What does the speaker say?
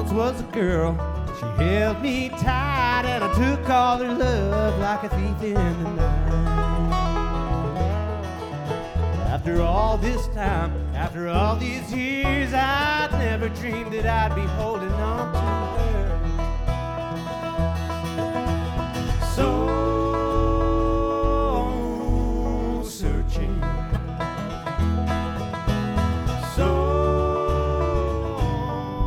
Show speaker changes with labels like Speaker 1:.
Speaker 1: once was a girl. She held me tight and I took all her love like a thief in the night. After all this time, after all these years, I'd never dreamed that I'd be holding on to